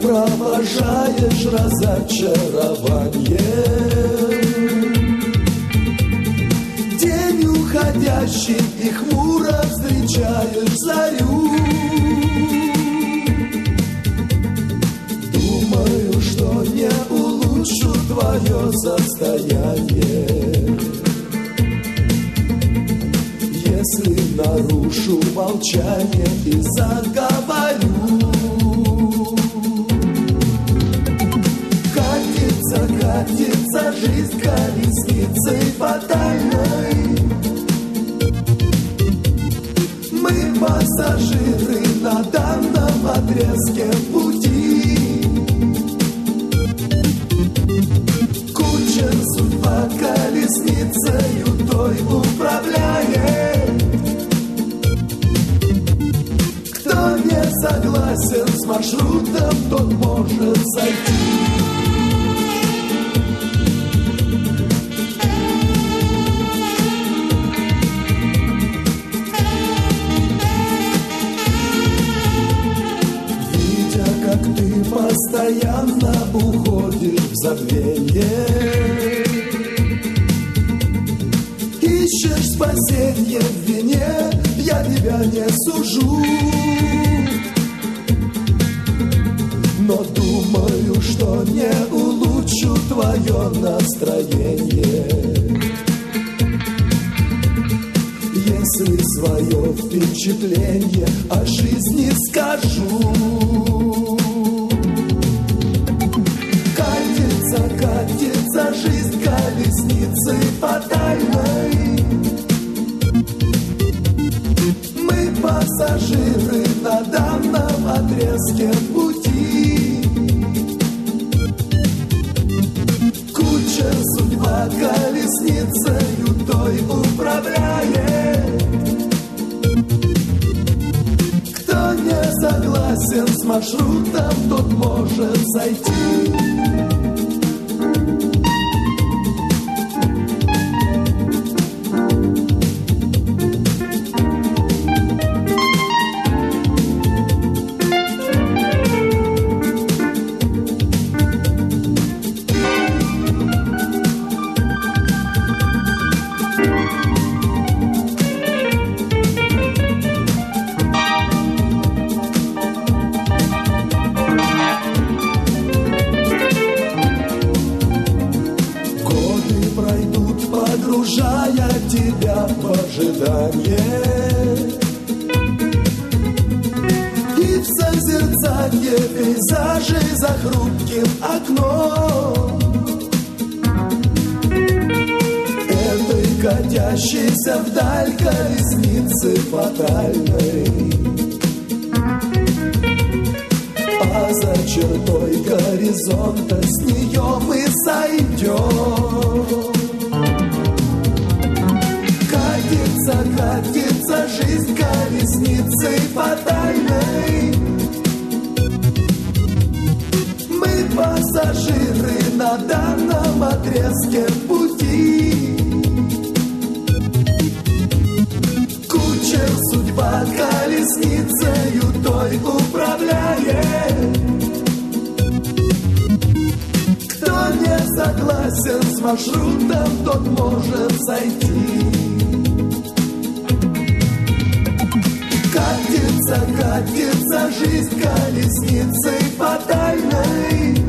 провожаешь разочарование. День уходящий и хмуро встречаешь зарю. Думаю, что не улучшу твое состояние, если нарушу молчание и заговорю. Катится жизнь колесницей фатальной. Мы пассажиры на данном отрезке пути. Кучер судьба колесницею той управляет. Кто не согласен с маршрутом, тот может сойти. Постоянно уходишь в забвение, ищешь спасенье в вине, я тебя не сужу. Но думаю, что не улучшу твое настроение, если свое впечатление о жизни скажу. Катится жизнь колесницей фатальной. Мы пассажиры на данном отрезке пути. Кучер судьба колесницею той управляет. Кто не согласен с маршрутом, тот может сойти. Погружая тебя в ожидание и в созерцание пейзажей за хрупким окном этой катящейся вдаль колесницы фатальной. А за чертой горизонта с нее мы сойдем. Катится жизнь колесницей фатальной. Мы пассажиры на данном отрезке пути. Кучер судьба колесницею той управляет. Кто не согласен с маршрутом, тот может сойти. Катится жизнь колесницей фатальной.